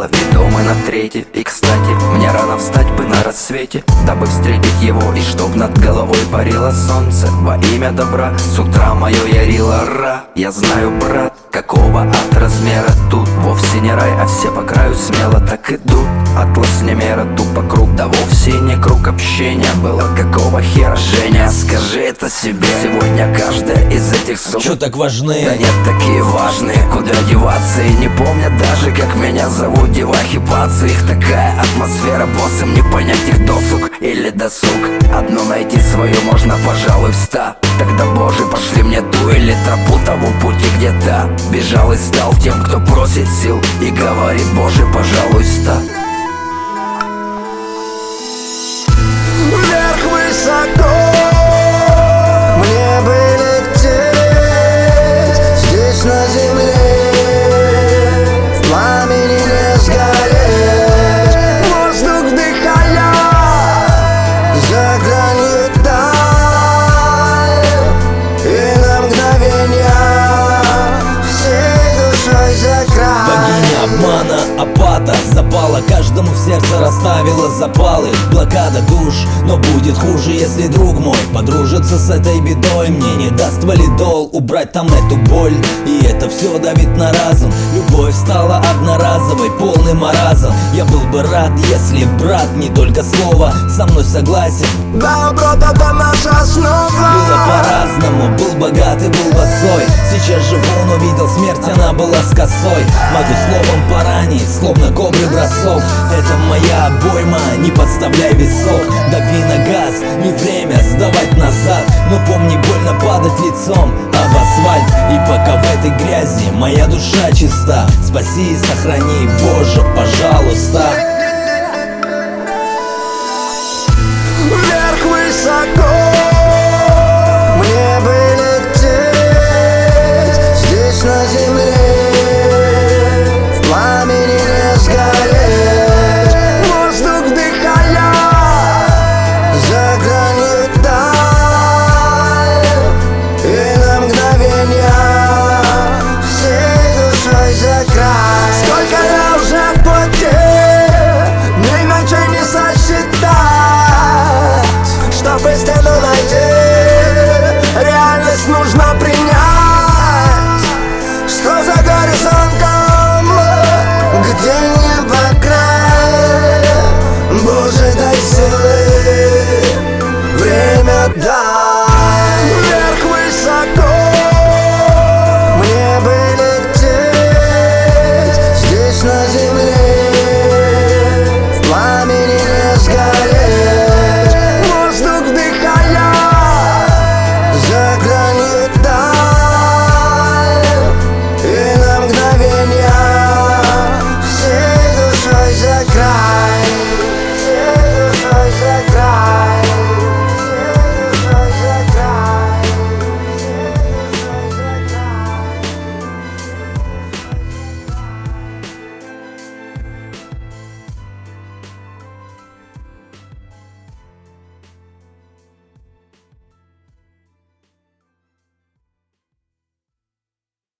голове дом и на третьей. И кстати, мне рано встать бы на рассвете, дабы встретить его, и чтоб над головой парило солнце. Во имя добра с утра мое ярило ра. Я знаю, брат, какого от размера тут вовсе не рай, а все по краю смело так идут. Атлас не мера, тупо круг, да вовсе не круг общения. Было какого хера, Женя, скажи это себе. Сегодня каждая из этих сук чё так важны? Да нет, такие важные, куда деваться. И не помнят даже, как меня зовут. Девахи, пацы, их такая атмосфера. Боссам не понять их досуг или досуг. Одну найти свою можно, пожалуй, в 100. Тогда, боже, пошли мне ту или тропу того пути, где та. Бежал и стал тем, кто просит сил и говорит, боже, пожалуйста. Вверх высоко мне бы лететь, здесь на земле в пламени не сгореть. Воздух вдыхая за гранью даль, и на мгновенье всей душой за край. Богиня обмана, апата, запала, каждому в сердце расставила запалы. Блокада душ, но будет хуже, если друг мой подружится с этой бедой. Мне не даст валидол убрать там эту боль, и это все давит на разум. Любовь стала одноразовой, полный маразм. Я был бы рад, если брат не только слово со мной согласен. Да, брат, это наша основа. Было по-разному, был богат и был босой. Сейчас живу, но видел смерть, она была с косой. Могу словом поранить, словно кобры бросок. Это моя обойма, не подставляй висок. Дави на газ, не время сдавать назад. Но помни, больно падать лицом об асфальт. И пока в этой грязи моя душа чиста, спаси и сохрани, Боже, пожалуйста. Вверх высоко